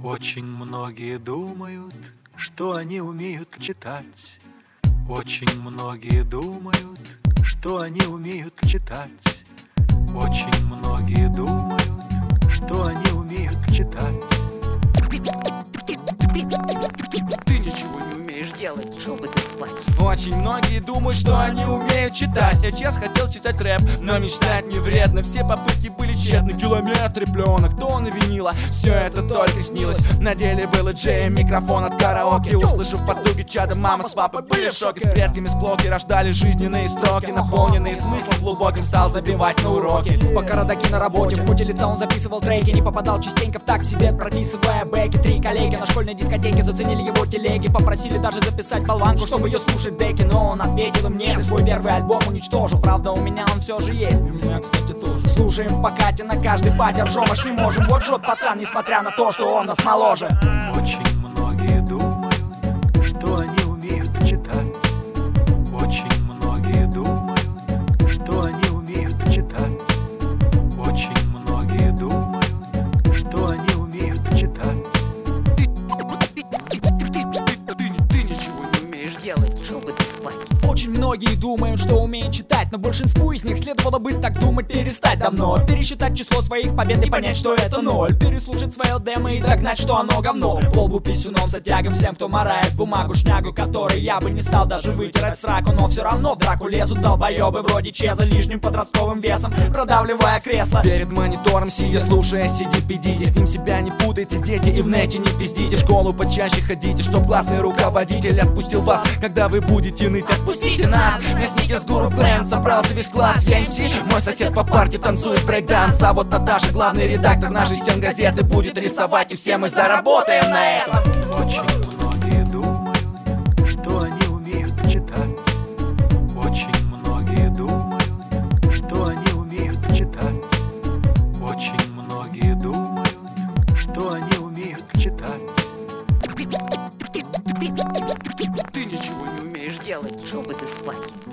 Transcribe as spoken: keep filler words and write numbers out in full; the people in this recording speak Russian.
Очень многие думают, что они умеют читать. Очень многие думают, что они умеют читать. Очень многие думают, что они умеют читать. Ты ничего не умеешь делать, чтобы ты спать. Очень многие думают, что они умеют читать. Я честно хотел читать рэп, но мечтать не вредно. Все попытки были тщетны, километры пленок, тонны винила. Все это только снилось. На деле было Джей, микрофон от караоке. Услышав подруги чада, мама с папой были в шоке. С предками склоки рождали жизненные строки, наполненные смыслом глубоким, стал забивать на уроки. Пока родаки на работе, в пути лица он записывал треки. Не попадал частенько в такт себе, прописывая бэки. Три коллеги на школьной дискотеке заценили его телеги. Попросили даже записать болванку, чтобы ее слушать деки. Но он ответил им нет, свой первый альбом уничтожил. Правда, у меня он все же есть, у меня, кстати, тоже. Слушаем в покате на каждый пати, ржем аж не можем. Вот жжет пацан, несмотря на то, что он нас моложе. Очень многие думают, что они умеют читать. Очень многие думают, что они умеют читать. Очень многие думают, что они умеют читать. Ты ничего не умеешь делать, чтобы ты спать. Очень многие думают, что умеют читать, но большинству из них следовало бы так думать перестать давно. Пересчитать число своих побед и понять, что это ноль. Переслушать свое демо и догнать, что оно говно. Полбу писюном затягом всем, кто марает бумагу шнягу, которой я бы не стал даже вытирать сраку. Но все равно в драку лезут долбоебы вроде Чеза лишним подростковым весом, продавливая кресло. Перед монитором сидя, слушая си ди пи ди. С ним себя не путайте, дети, и в нете не пиздите. В школу почаще ходите, чтоб классный руководитель отпустил вас. Когда вы будете ныть, отпустите нас. Местники с гуру клэн, собрался весь класс. Я эм си, мой сосед по парте танцует брейкданс. А вот Наташа, главный редактор нашей стенгазеты, будет рисовать, и все мы заработаем на этом. Очень многие думают, что они умеют читать. Очень многие думают, что они умеют читать. Очень многие думают, что они умеют читать. Ты ничего не умеешь делать, чтобы ты спать.